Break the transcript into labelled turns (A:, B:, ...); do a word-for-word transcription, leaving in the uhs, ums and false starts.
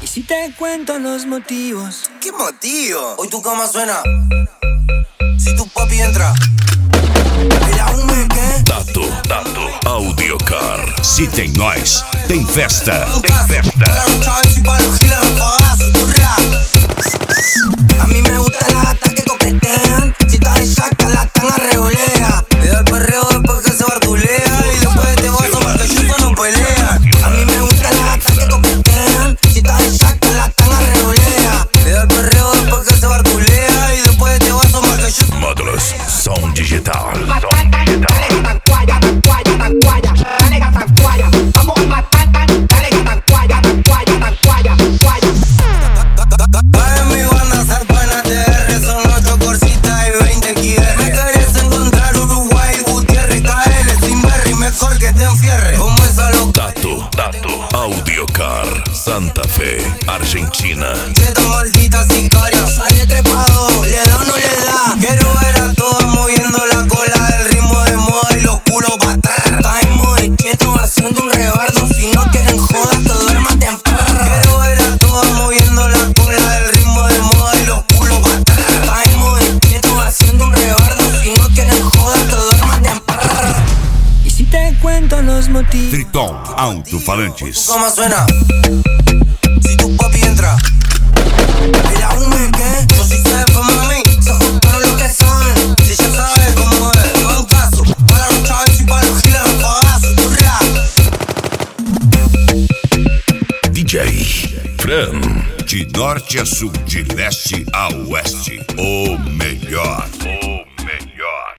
A: Si te cuento los motivos.
B: ¿Qué motivo? Hoy tu cama suena. Si tu papi entra. Ele arruma quem?
C: Tato, Tato, Audiocar. Se tem nós, tem festa. Tem
B: A mí me gustan las gatas que coquetean. Si estás de chaca, la tan arreolea. Le da el perreo después que se bardulea. Y después te vas a más que yo no pelea. A mí me gustan las gatas que coquetean. Si estás de chaca, la tan arreolea. Le da el perreo después que se bardulea. Y después te vas a más que yo.
C: Módulos Som Digital. Tato, Tato, Audiocar, Santa Fe, Argentina.
B: Esta maldita sicaria sale trepado, le da o no le da. Quiero ver a todas moviendo la cola del ritmo de moda y los culos pa' atrás. Caemos de quieto haciendo un rebardo, si no quieren jodas te duermas temprano. Quiero ver a todas moviendo la cola del ritmo de moda y los culos pa' atrás. Caemos de quieto haciendo un rebardo, si no quieren jodas te duermas temprano.
A: Y si te cuento los motivos.
C: Triton Alto-Falantes.
B: ¿Cómo suena? Si tu papi entra. El ahume que yo sí sé, pues mami. Se juntaron los que saben. Si ya sabes cómo es, no un caso. Para los chavos y para los giles repagazos. Turra.
C: D J Fran. De norte a sul, de leste a oeste, o melhor.